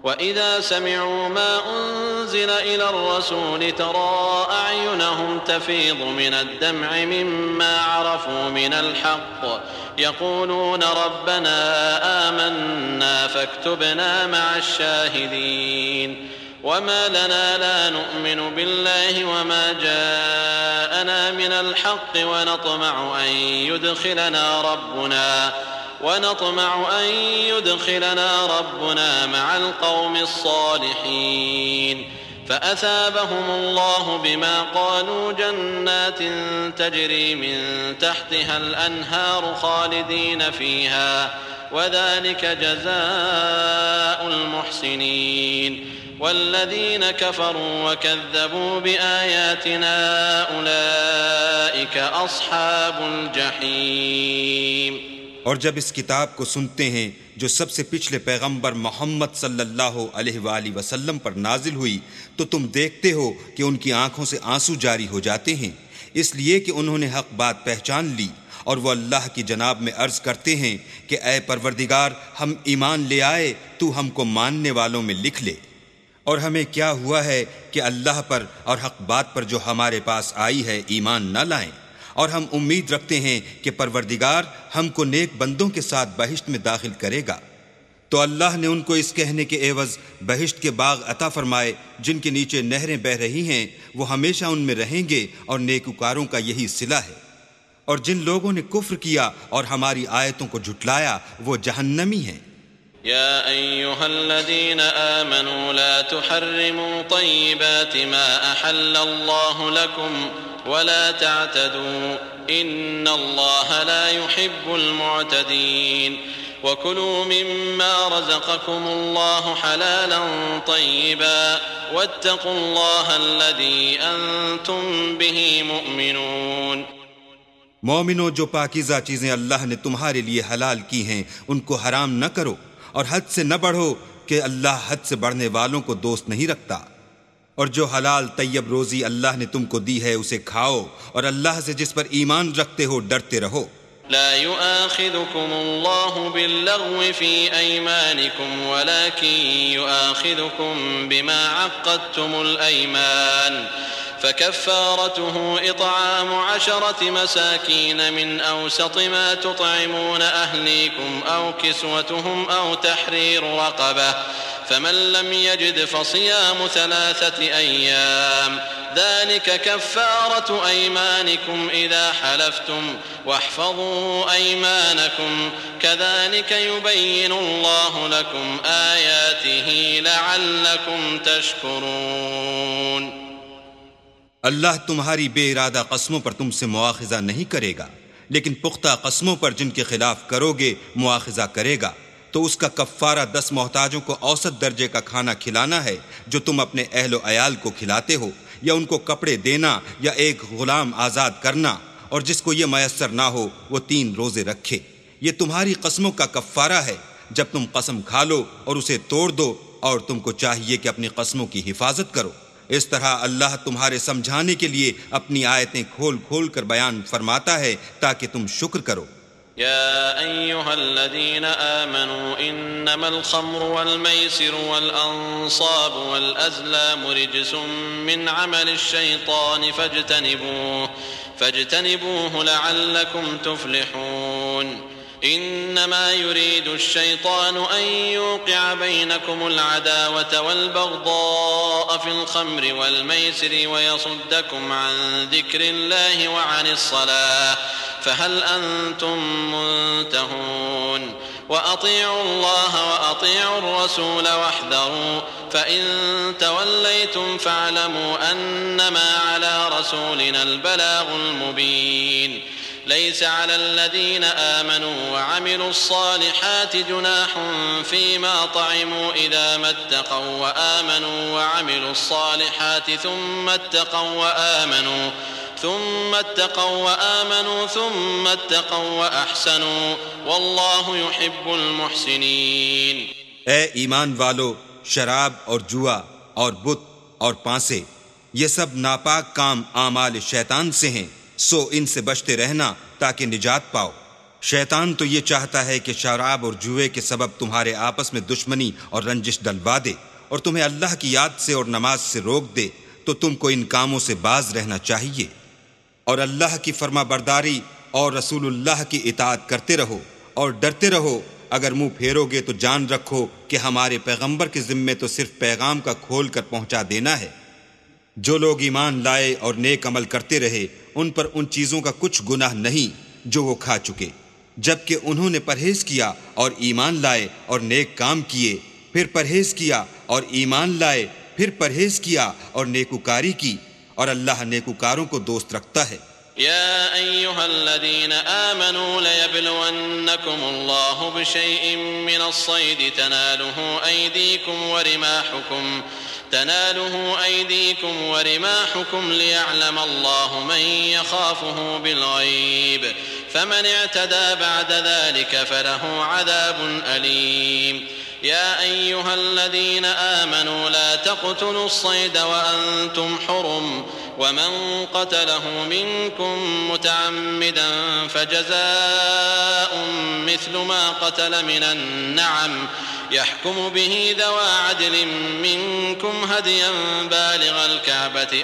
وَإِذَا سَمِعُوا مَا أُنزِلَ إِلَى الرَّسُولِ تَرَىٰ أَعْيُنَهُمْ تَفِيضُ مِنَ الدَّمْعِ مِمَّا عَرَفُوا مِنَ الْحَقِّ يَقُولُونَ رَبَّنَا آمَنَّا فَاكْتُبْنَا مَعَ الشَّاهِدِينَ وَمَا لَنَا لَا نُؤْمِنُ بِاللَّهِ وَمَا جَاءَنَا مِنَ الْحَقِّ ونطمع أن يدخلنا ربنا مع القوم الصالحين فأثابهم الله بما قالوا جنات تجري من تحتها الأنهار خالدين فيها وذلك جزاء المحسنين والذين كفروا وكذبوا بآياتنا أولئك أصحاب الجحيم۔ اور جب اس کتاب کو سنتے ہیں جو سب سے پچھلے پیغمبر محمد صلی اللہ علیہ وآلہ وسلم پر نازل ہوئی تو تم دیکھتے ہو کہ ان کی آنکھوں سے آنسو جاری ہو جاتے ہیں، اس لیے کہ انہوں نے حق بات پہچان لی، اور وہ اللہ کی جناب میں عرض کرتے ہیں کہ اے پروردگار، ہم ایمان لے آئے، تو ہم کو ماننے والوں میں لکھ لے۔ اور ہمیں کیا ہوا ہے کہ اللہ پر اور حق بات پر جو ہمارے پاس آئی ہے ایمان نہ لائیں، اور ہم امید رکھتے ہیں کہ پروردگار ہم کو نیک بندوں کے ساتھ بہشت میں داخل کرے گا۔ تو اللہ نے ان کو اس کہنے کے عوض بہشت کے باغ عطا فرمائے جن کے نیچے نہریں بہہ رہی ہیں، وہ ہمیشہ ان میں رہیں گے، اور نیکوکاروں کا یہی صلہ ہے۔ اور جن لوگوں نے کفر کیا اور ہماری آیتوں کو جھٹلایا وہ جہنمی ہیں۔ يا أيها الذين آمنوا لا تحرموا طيبات ما أحل الله لكم ولا تعتدوا إن الله لا يحب المعتدين وكلوا مما رزقكم الله حلالا طيبا واتقوا الله الذي أنتم به مؤمنون۔ مومنو، جو پاکیزہ چیزیں اللہ نے تمہارے لیے حلال کی ہیں ان کو حرام نہ کرو، اور حد سے نہ بڑھو کہ اللہ حد سے بڑھنے والوں کو دوست نہیں رکھتا، اور جو حلال طیب روزی اللہ نے تم کو دی ہے اسے کھاؤ، اور اللہ سے جس پر ایمان رکھتے ہو ڈرتے رہو۔ لا يؤاخذكم الله باللغو في أيمانكم ولكن يؤاخذكم بما عقدتم الأيمان فكفارته إطعام 10 مساكين من أوسط ما تطعمون أهليكم أو كسوتهم أو تحرير رقبة فمن لم يجد فصيام 3 أيام ذلك كفارة أيمانكم إذا حلفتم واحفظوا أيمانكم كذلك يبين الله لكم آياته لعلكم تشكرون۔ اللہ تمہاری بے ارادہ قسموں پر تم سے مواخذہ نہیں کرے گا، لیکن پختہ قسموں پر جن کے خلاف کرو گے مواخذہ کرے گا، تو اس کا کفارہ 10 محتاجوں کو اوسط درجے کا کھانا کھلانا ہے جو تم اپنے اہل و عیال کو کھلاتے ہو، یا ان کو کپڑے دینا یا ایک غلام آزاد کرنا، اور جس کو یہ میسر نہ ہو وہ 3 روزے رکھے۔ یہ تمہاری قسموں کا کفارہ ہے جب تم قسم کھا لو اور اسے توڑ دو، اور تم کو چاہیے کہ اپنی قسموں کی حفاظت کرو۔ اس طرح اللہ تمہارے سمجھانے کے لیے اپنی آیتیں کھول کھول کر بیان فرماتا ہے تاکہ تم شکر کرو۔ يا أيها الذين آمنوا إنما الخمر والميسر والأنصاب والأزلام رجس من عمل الشيطان فاجتنبوه لعلكم تفلحون إنما يريد الشيطان أن يوقع بينكم العداوة والبغضاء في الخمر والميسر ويصدكم عن ذكر الله وعن الصلاة فهل أنتم منتهون وأطيعوا الله وأطيعوا الرسول واحذروا فإن توليتم فاعلموا أنما على رسولنا البلاغ المبين ليس على الذين آمنوا وعملوا الصالحات جناح فيما طعموا إذا ما اتقوا وآمنوا وعملوا الصالحات ثم اتقوا وأحسنوا والله يحب المحسنين۔ اے ایمان والو، شراب اور جوا اور بت اور پانسے یہ سب ناپاک کام اعمال شیطان سے ہیں، سو ان سے بچتے رہنا تاکہ نجات پاؤ۔ شیطان تو یہ چاہتا ہے کہ شراب اور جوئے کے سبب تمہارے آپس میں دشمنی اور رنجش ڈلوا دے اور تمہیں اللہ کی یاد سے اور نماز سے روک دے، تو تم کو ان کاموں سے باز رہنا چاہیے اور اللہ کی فرما برداری اور رسول اللہ کی اطاعت کرتے رہو اور ڈرتے رہو۔ اگر منہ پھیرو گے تو جان رکھو کہ ہمارے پیغمبر کے ذمے تو صرف پیغام کا کھول کر پہنچا دینا ہے۔ جو لوگ ایمان لائے اور نیک عمل کرتے رہے ان پر ان چیزوں کا کچھ گناہ نہیں جو وہ کھا چکے، جبکہ انہوں نے پرہیز کیا اور ایمان لائے اور نیک کام کیے، پھر پرہیز کیا اور ایمان لائے، پھر پرہیز کیا اور نیکوکاری کی، اور اللہ نیکوکاروں کو دوست رکھتا ہے۔ يا أيها الذين آمنوا ليبلونكم الله بشيء من الصيد تناله أيديكم ورماحكم ليعلم الله من يخافه بالغيب فمن اعتدى بعد ذلك فله عذاب أليم يا أيها الذين آمنوا لا تقتلوا الصيد وأنتم حرم ومن قتله منكم متعمدا فجزاء مثل ما قتل من النعم يحكم به ذوى عدل منكم هديا بالغ الكعبة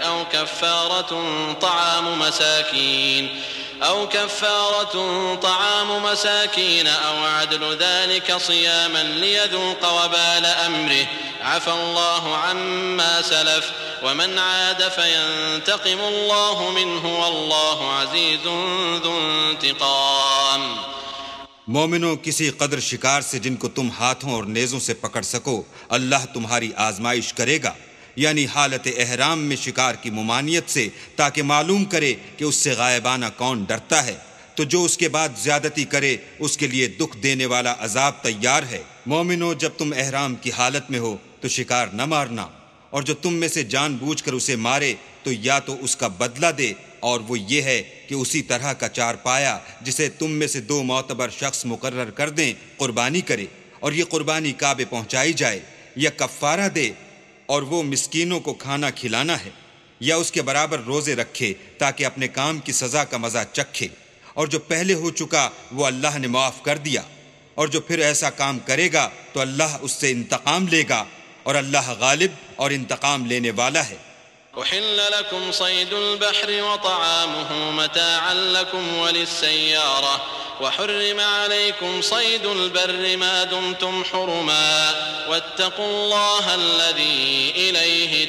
أو كفارة طعام مساكين أو عدل ذلك صياما ليذوق وبال أمره عفى الله عما سلف ومن عاد فينتقم الله منه والله عزيز ذو انتقام۔ مومنوں، کسی قدر شکار سے جن کو تم ہاتھوں اور نیزوں سے پکڑ سکو اللہ تمہاری آزمائش کرے گا، یعنی حالت احرام میں شکار کی ممانعت سے، تاکہ معلوم کرے کہ اس سے غائبانہ کون ڈرتا ہے، تو جو اس کے بعد زیادتی کرے اس کے لیے دکھ دینے والا عذاب تیار ہے۔ مومنوں، جب تم احرام کی حالت میں ہو تو شکار نہ مارنا، اور جو تم میں سے جان بوجھ کر اسے مارے تو یا تو اس کا بدلہ دے، اور وہ یہ ہے کہ اسی طرح کا چار پایا جسے تم میں سے 2 معتبر شخص مقرر کر دیں قربانی کرے، اور یہ قربانی کعبے پہنچائی جائے، یا کفارہ دے اور وہ مسکینوں کو کھانا کھلانا ہے، یا اس کے برابر روزے رکھے تاکہ اپنے کام کی سزا کا مزہ چکھے، اور جو پہلے ہو چکا وہ اللہ نے معاف کر دیا، اور جو پھر ایسا کام کرے گا تو اللہ اس سے انتقام لے گا، اور اللہ غالب اور انتقام لینے والا ہے۔ أحل لكم صيد البحر وطعامه متاعا لكم وللسيارة وحرم عليكم صيد البر ما دمتم حرما واتقوا الله الذي إليه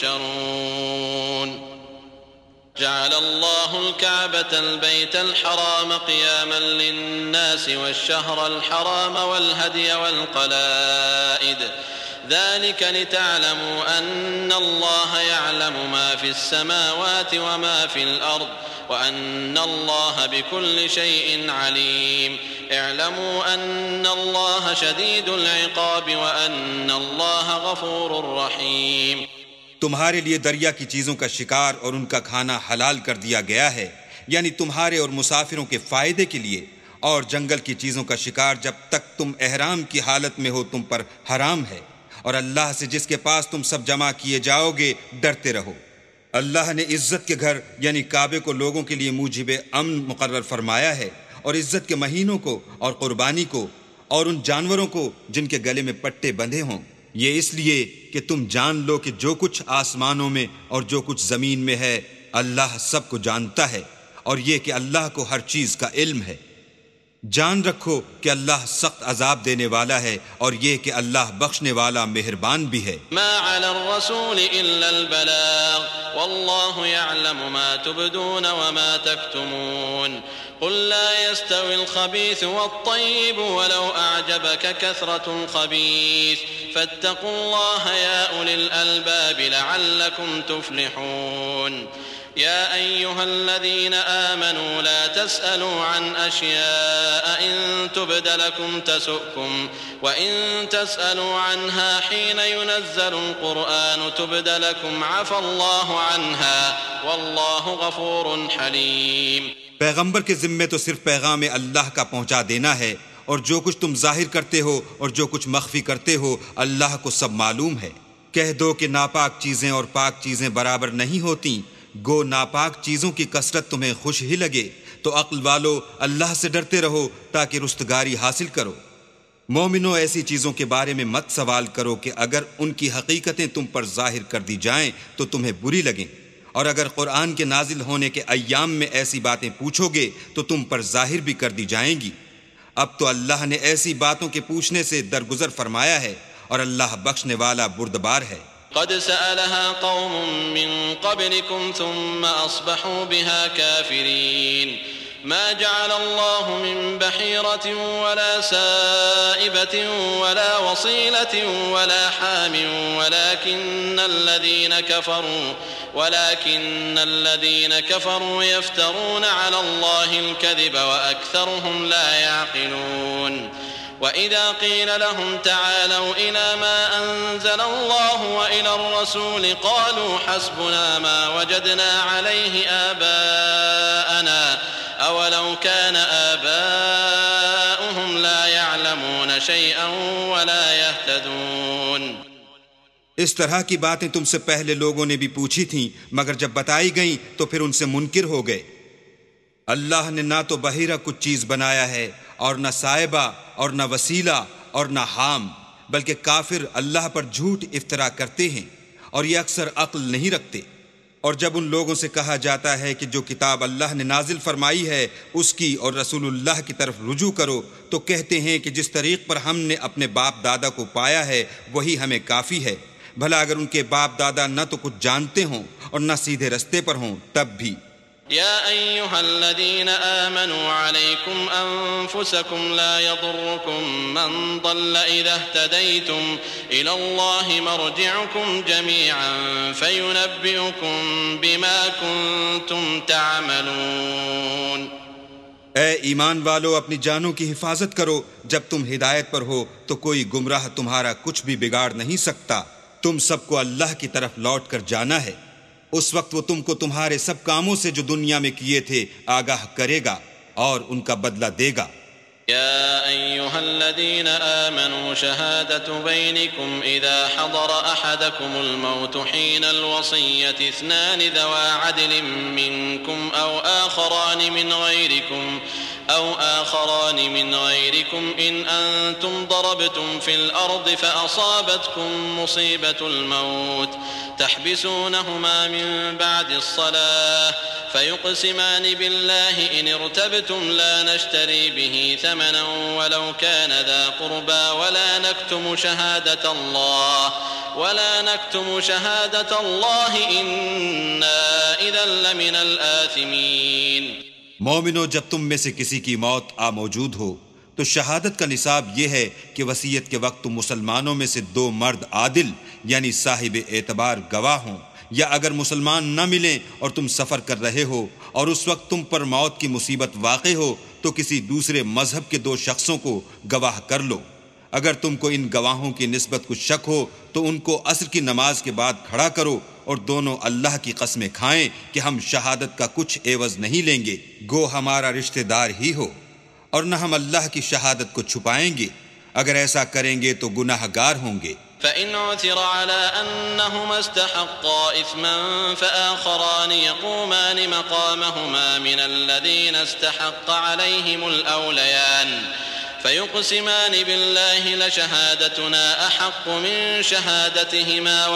تحشرون۔ جعل الله الكعبة البيت الحرام قياما للناس والشهر الحرام والهدي والقلائد ذلك لتعلموا أن الله يعلم ما في السماوات وما في الأرض وأن الله بكل شيء عليم اعلموا أن الله شديد العقاب وأن الله غفور رحيم۔ تمہارے لیے دریا کی چیزوں کا شکار اور ان کا کھانا حلال کر دیا گیا ہے، یعنی تمہارے اور مسافروں کے فائدے کے لیے، اور جنگل کی چیزوں کا شکار جب تک تم احرام کی حالت میں ہو تم پر حرام ہے، اور اللہ سے جس کے پاس تم سب جمع کیے جاؤ گے ڈرتے رہو۔ اللہ نے عزت کے گھر یعنی کعبے کو لوگوں کے لیے موجب امن مقرر فرمایا ہے، اور عزت کے مہینوں کو اور قربانی کو اور ان جانوروں کو جن کے گلے میں پٹے بندھے ہوں، یہ اس لیے کہ تم جان لو کہ جو کچھ آسمانوں میں اور جو کچھ زمین میں ہے اللہ سب کو جانتا ہے، اور یہ کہ اللہ کو ہر چیز کا علم ہے۔ جان رکھو کہ اللہ سخت عذاب دینے والا ہے، اور یہ کہ اللہ بخشنے والا مہربان بھی ہے۔ ما على الرسول إلا البلاغ والله يعلم ما تبدون وما تكتمون قل لا يستوي الخبيث والطيب ولو أعجبك كثرة الخبيث فاتقوا الله يا أولي الألباب لعلكم تفلحون۔ يا أيها الذين آمنوا لا تسألوا عن أشياء إن تبد لكم تسؤكم وإن تسألوا عنها حين ينزل القرآن تبد لكم عفى الله عنها والله غفور حليم۔ پیغمبر کے ذمے تو صرف پیغام اللہ کا پہنچا دینا ہے، اور جو کچھ تم ظاہر کرتے ہو اور جو کچھ مخفی کرتے ہو اللہ کو سب معلوم ہے۔ کہہ دو کہ ناپاک چیزیں اور پاک چیزیں برابر نہیں ہوتیں، گو ناپاک چیزوں کی کثرت تمہیں خوش ہی لگے تو عقل والو اللہ سے ڈرتے رہو تاکہ رستگاری حاصل کرو۔ مومنو، ایسی چیزوں کے بارے میں مت سوال کرو کہ اگر ان کی حقیقتیں تم پر ظاہر کر دی جائیں تو تمہیں بری لگیں، اور اگر قرآن کے نازل ہونے کے ایام میں ایسی باتیں پوچھو گے تو تم پر ظاہر بھی کر دی جائیں گی۔ اب تو اللہ نے ایسی باتوں کے پوچھنے سے درگزر فرمایا ہے، اور اللہ بخشنے والا بردبار ہے۔ قد سألها قوم من قبلكم ثم أصبحوا بها كافرين ما جعل الله من بحيرة ولا سائبة ولا وصيلة ولا حام ولكن الذين كفروا يفترون على الله الكذب وأكثرهم لا يعقلون وَإِذَا قِيلَ لَهُمْ تَعَالَوْا إِلَى مَا أَنزَلَ اللَّهُ وَإِلَى الرَّسُولِ قَالُوا حَسْبُنَا مَا وَجَدْنَا عَلَيْهِ آبَاءَنَا أَوَلَوْ كَانَ آبَاؤُهُمْ لَا يَعْلَمُونَ شَيْئًا وَلَا يَهْتَدُونَ۔ اس طرح کی باتیں تم سے پہلے لوگوں نے بھی پوچھی تھیں، مگر جب بتائی گئیں تو پھر ان سے منکر ہو گئے۔ اللہ نے نہ تو بحیرہ کچھ چیز بنایا ہے، اور نہ صائبہ، اور نہ وسیلہ، اور نہ حام، بلکہ کافر اللہ پر جھوٹ افترا کرتے ہیں، اور یہ اکثر عقل نہیں رکھتے۔ اور جب ان لوگوں سے کہا جاتا ہے کہ جو کتاب اللہ نے نازل فرمائی ہے اس کی اور رسول اللہ کی طرف رجوع کرو، تو کہتے ہیں کہ جس طریق پر ہم نے اپنے باپ دادا کو پایا ہے وہی ہمیں کافی ہے، بھلا اگر ان کے باپ دادا نہ تو کچھ جانتے ہوں اور نہ سیدھے رستے پر ہوں تب بھی۔ يا أيها الذين آمنوا عليكم أنفسكم لا يضركم من ضل إذا اهتديتم إلى الله مرجعكم جميعا فينبئكم بما كنتم تعملون۔ اے ایمان والو، اپنی جانوں کی حفاظت کرو، جب تم ہدایت پر ہو تو کوئی گمراہ تمہارا کچھ بھی بگاڑ نہیں سکتا۔ تم سب کو اللہ کی طرف لوٹ کر جانا ہے، اس وقت وہ تم کو تمہارے سب کاموں سے جو دنیا میں کیے تھے آگاہ کرے گا اور ان کا بدلہ دے گا۔ يا أيها الذين آمنوا شهادة بينكم إذا حضر أحدكم الموت حين الوصية اثنان ذوى عدل منكم أو آخران من غيركم إن أنتم ضربتم في الأرض فأصابتكم مصيبة الموت تحبسونهما من بعد الصلاة فيقسمان بالله إن ارتبتم لا نشتري به ثمنا ولو كان ذا قربى ولا نكتم شهادة الله إنا إذا لمن الآثمين۔ مومنو، جب تم میں سے کسی کی موت موجود ہو تو شہادت کا نصاب یہ ہے کہ وصیت کے وقت تم مسلمانوں میں سے 2 مرد عادل یعنی صاحب اعتبار گواہ ہوں، یا اگر مسلمان نہ ملیں اور تم سفر کر رہے ہو اور اس وقت تم پر موت کی مصیبت واقع ہو تو کسی دوسرے مذہب کے 2 شخصوں کو گواہ کر لو۔ اگر تم کو ان گواہوں کی نسبت کچھ شک ہو تو ان کو عصر کی نماز کے بعد کھڑا کرو اور دونوں اللہ کی قسمیں کھائیں کہ ہم شہادت کا کچھ عوض نہیں لیں گے، گو ہمارا رشتہ دار ہی ہو، اور نہ ہم اللہ کی شہادت کو چھپائیں گے، اگر ایسا کریں گے تو گناہ گار ہوں گے۔ فإن عثر على أنهما استحقا إثما فآخران يقومان مقامهما من الذين استحق عليهم الأوليان فيقسمان بالله لشهادتنا أحق من شهادتهما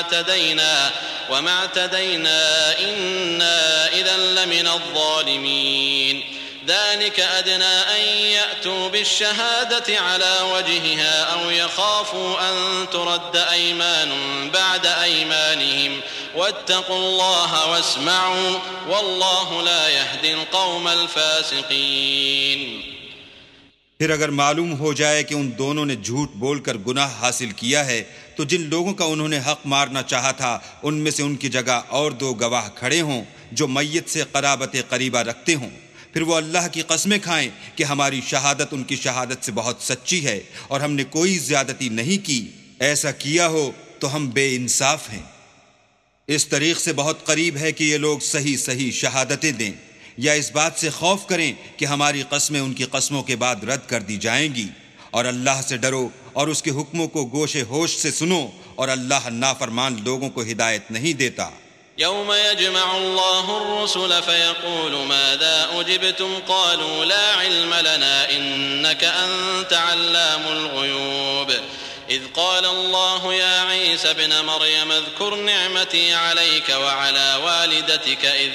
وما اعتدينا إنا إذا لمن الظالمين ذلك أدنى أن يأتوا بالشهادة على وجهها أو يخافوا أن ترد أيمان بعد أيمانهم واتقوا الله واسمعوا والله لا يهدي القوم الفاسقين۔ پھر اگر معلوم ہو جائے کہ ان دونوں نے جھوٹ بول کر گناہ حاصل کیا ہے تو جن لوگوں کا انہوں نے حق مارنا چاہا تھا ان میں سے ان کی جگہ اور 2 گواہ کھڑے ہوں جو میت سے قرابت قریبہ رکھتے ہوں، پھر وہ اللہ کی قسمیں کھائیں کہ ہماری شہادت ان کی شہادت سے بہت سچی ہے اور ہم نے کوئی زیادتی نہیں کی، ایسا کیا ہو تو ہم بے انصاف ہیں۔ اس طریق سے بہت قریب ہے کہ یہ لوگ صحیح شہادتیں دیں، یا اس بات سے خوف کریں کہ ہماری قسمیں ان کی قسموں کے بعد رد کر دی جائیں گی، اور اللہ سے ڈرو اور اس کے حکموں کو گوش ہوش سے سنو، اور اللہ نافرمان لوگوں کو ہدایت نہیں دیتا۔ يوم يجمع الله الرسل فيقول ماذا أجبتم قالوا لا علم لنا إنك أنت علام الغيوب إذ قال الله يا عيسى ابن مريم اذكر نعمتي عليك وعلى والدتك إذ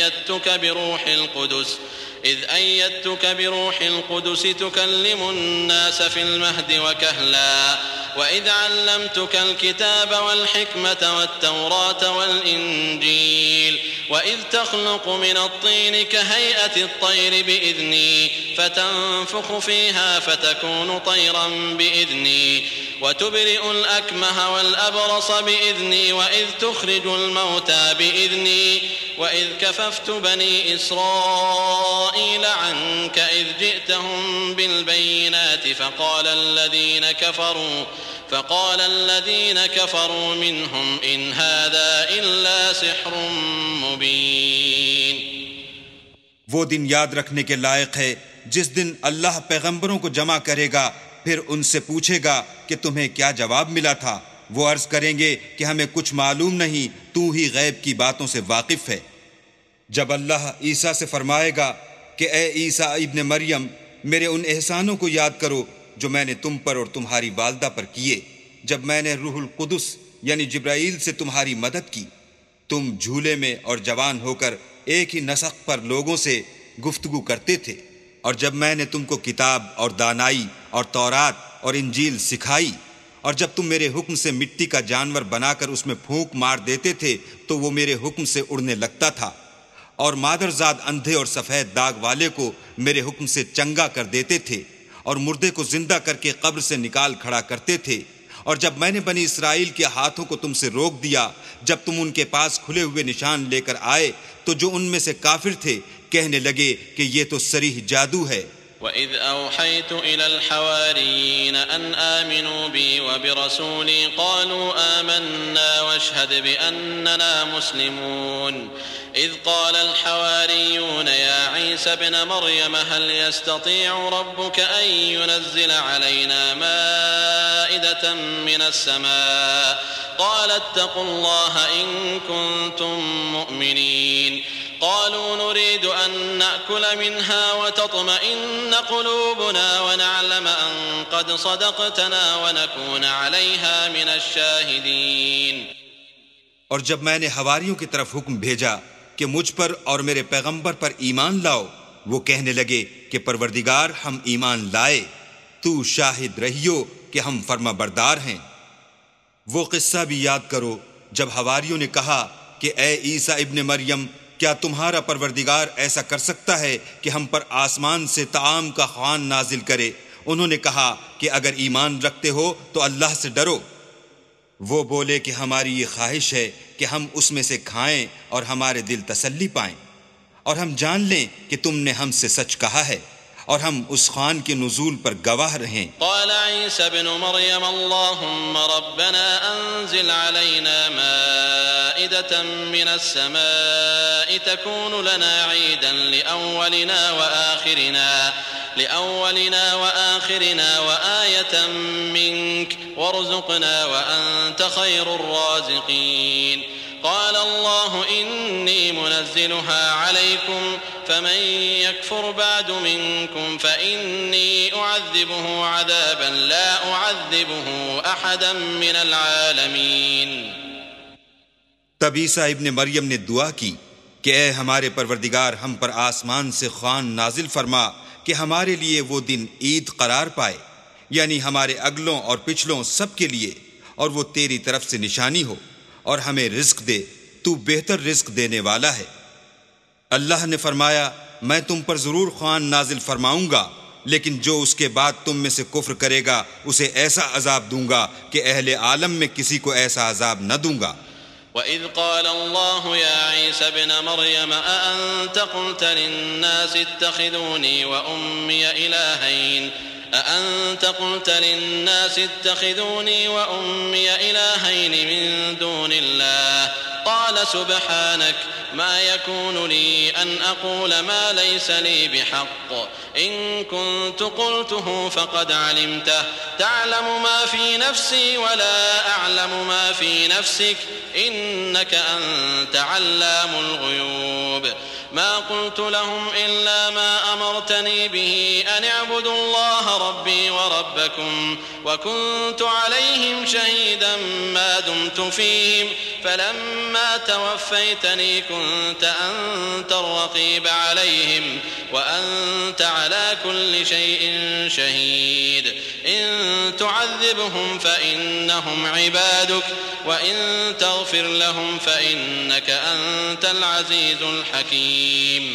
أيدتك بروح القدس تكلم الناس في المهد وكهلا وإذ علمتك الكتاب والحكمة والتوراة والإنجيل وإذ تخلق من الطين كهيئة الطير بإذني فتنفخ فيها فتكون طيرا بإذني وتبرئ الأكمه والأبرص بإذني وإذ تخرج الموتى بإذني وإذ كففت بني إسرائيل عنك إذ جئتهم بالبينات فقال الذين كفروا منهم إن هذا إلا سحر مبين. وہ دن یاد رکھنے کے لائق ہے جس دن اللہ پیغمبروں کو جمع کرے گا، پھر ان سے پوچھے گا کہ تمہیں کیا جواب ملا تھا. وہ عرض کریں گے کہ ہمیں کچھ معلوم نہیں، تو ہی غیب کی باتوں سے واقف ہے. جب اللہ عیسیٰ سے فرمائے گا کہ اے عیسیٰ ابن مریم، میرے ان احسانوں کو یاد کرو جو میں نے تم پر اور تمہاری والدہ پر کیے، جب میں نے روح القدس یعنی جبرائیل سے تمہاری مدد کی، تم جھولے میں اور جوان ہو کر ایک ہی نسق پر لوگوں سے گفتگو کرتے تھے، اور جب میں نے تم کو کتاب اور دانائی اور تورات اور انجیل سکھائی، اور جب تم میرے حکم سے مٹی کا جانور بنا کر اس میں پھونک مار دیتے تھے تو وہ میرے حکم سے اڑنے لگتا تھا، اور مادرزاد اندھے اور سفید داغ والے کو میرے حکم سے چنگا کر دیتے تھے، اور مردے کو زندہ کر کے قبر سے نکال کھڑا کرتے تھے. اور جب میں نے بنی اسرائیل کے ہاتھوں کو تم سے روک دیا، جب تم ان کے پاس کھلے ہوئے نشان لے کر آئے، تو جو ان میں سے کافر تھے کہنے لگے کہ یہ تو صریح جادو ہے. وَإِذْ أَوْحَيْتُ إِلَى الْحَوَارِيِّينَ أَنْ آمِنُوا بِي وَبِرَسُولِي قَالُوا آمَنَّا وَاشْهَدْ بِأَنَّنَا مُسْلِمُونَ إِذْ قَالَ الْحَوَارِيُّونَ يَا عِيسَى ابْنَ مَرْيَمَ هَلْ يَسْتَطِيعُ رَبُّكَ أَن يُنَزِّلَ عَلَيْنَا مَائِدَةً مِّنَ السَّمَاءِ قَالَ اتَّقُوا اللَّهَ إِن كُنتُم مُّؤْمِنِينَ قالوا نريد أن نأكل منها وتطمئن قلوبنا ونعلم أن قد صدقتنا ونكون عليها من الشاهدين. اور جب میں نے حواریوں کی طرف حکم بھیجا کہ مجھ پر اور میرے پیغمبر پر ایمان لاؤ، وہ کہنے لگے کہ پروردگار ہم ایمان لائے، تو شاہد رہیو کہ ہم فرما بردار ہیں. وہ قصہ بھی یاد کرو جب حواریوں نے کہا کہ اے عیسیٰ ابن مریم، کیا تمہارا پروردگار ایسا کر سکتا ہے کہ ہم پر آسمان سے طعام کا خوان نازل کرے؟ انہوں نے کہا کہ اگر ایمان رکھتے ہو تو اللہ سے ڈرو. وہ بولے کہ ہماری یہ خواہش ہے کہ ہم اس میں سے کھائیں اور ہمارے دل تسلی پائیں، اور ہم جان لیں کہ تم نے ہم سے سچ کہا ہے، اور ہم اس خوان کے نزول پر گواہ رہیں. قال عيسى ابن مريم اللهم ربنا انزل علينا مائدة من السماء تكون لنا عيدا لأولنا وآخرنا وآية منك وارزقنا وأنت خير الرازقين. قال الله إني منزلها عليكم فمن يكفر بعد منكم فإني أعذبه عذابا لا أعذبه أحدا من العالمين. تب عیسیٰ ابن مریم نے دعا کی کہ اے ہمارے پروردگار، ہم پر آسمان سے خوان نازل فرما کہ ہمارے لیے وہ دن عید قرار پائے، یعنی ہمارے اگلوں اور پچھلوں سب کے لیے، اور وہ تیری طرف سے نشانی ہو، اور ہمیں رزق دے، تو بہتر رزق دینے والا ہے. اللہ نے فرمایا میں تم پر ضرور خوان نازل فرماؤں گا، لیکن جو اس کے بعد تم میں سے کفر کرے گا اسے ایسا عذاب دوں گا کہ اہل عالم میں کسی کو ایسا عذاب نہ دوں گا. وَإِذْ قَالَ اللَّهُ يَا عِيسَى ابْنَ مَرْيَمَ أَأَنْتَ قُلْتَ لِلنَّاسِ اتَّخِذُونِي وَأُمِّيَ إِلَٰهَيْنِ مِن دُونِ اللَّهِ قال سبحانك ما يكون لي أن أقول ما ليس لي بحق إن كنت قلته فقد علمته تعلم ما في نفسي ولا أعلم ما في نفسك إنك أنت علام الغيوب ما قلت لهم إلا ما أمرتني به أن اعبدوا الله ربي وربكم وكنت عليهم شهيدا ما دمت فيهم فلما توفيتني كنت أنت الرقيب عليهم وأنت على كل شيء شهيد إن تعذبهم فإنهم عبادك وإن تغفر لهم فإنك أنت العزيز الحكيم.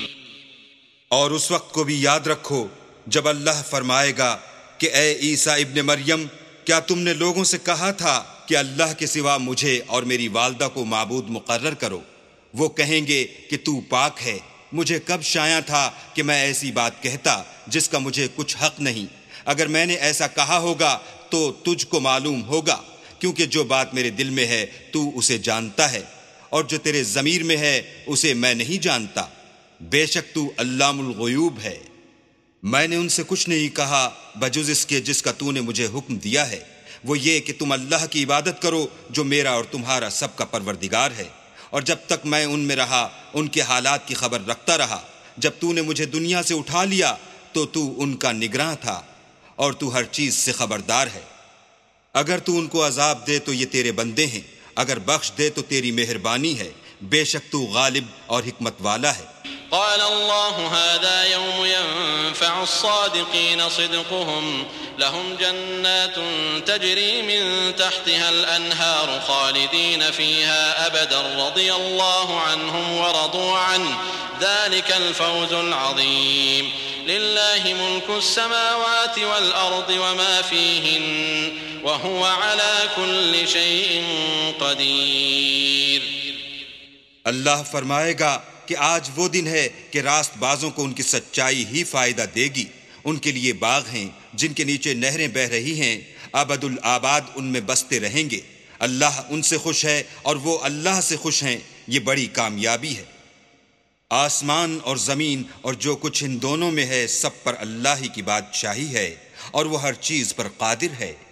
اور اس وقت کو بھی یاد رکھو جب اللہ فرمائے گا کہ اے عیسیٰ ابن مریم، کیا تم نے لوگوں سے کہا تھا کہ اللہ کے سوا مجھے اور میری والدہ کو معبود مقرر کرو؟ وہ کہیں گے کہ تو پاک ہے، مجھے کب شایع تھا کہ میں ایسی بات کہتا جس کا مجھے کچھ حق نہیں. اگر میں نے ایسا کہا ہوگا تو تجھ کو معلوم ہوگا، کیونکہ جو بات میرے دل میں ہے تو اسے جانتا ہے، اور جو تیرے ضمیر میں ہے اسے میں نہیں جانتا. بے شک تو علام الغیوب ہے. میں نے ان سے کچھ نہیں کہا بجز اس کے جس کا تو نے مجھے حکم دیا ہے، وہ یہ کہ تم اللہ کی عبادت کرو جو میرا اور تمہارا سب کا پروردگار ہے. اور جب تک میں ان میں رہا ان کے حالات کی خبر رکھتا رہا. جب تو نے مجھے دنیا سے اٹھا لیا تو ان کا نگراں تھا، اور تو ہر چیز سے خبردار ہے. اگر تو ان کو عذاب دے تو یہ تیرے بندے ہیں، اگر بخش دے تو تیری مہربانی ہے. بے شک تو غالب اور حکمت والا ہے. قال الله هذا يوم ينفع الصادقين صدقهم لهم جنات تجري من تحتها الأنهار خالدين فيها أبدا رضي الله عنهم ورضوا عنه ذلك الفوز العظيم. لله ملك السماوات والأرض وما فيهن وهو على كل شيء قدير. اللہ فرمائے گا کہ آج وہ دن ہے کہ راست بازوں کو ان کی سچائی ہی فائدہ دے گی. ان کے لیے باغ ہیں جن کے نیچے نہریں بہہ رہی ہیں، ابد الآباد ان میں بستے رہیں گے. اللہ ان سے خوش ہے اور وہ اللہ سے خوش ہیں. یہ بڑی کامیابی ہے. آسمان اور زمین اور جو کچھ ان دونوں میں ہے سب پر اللہ ہی کی بادشاہی ہے، اور وہ ہر چیز پر قادر ہے.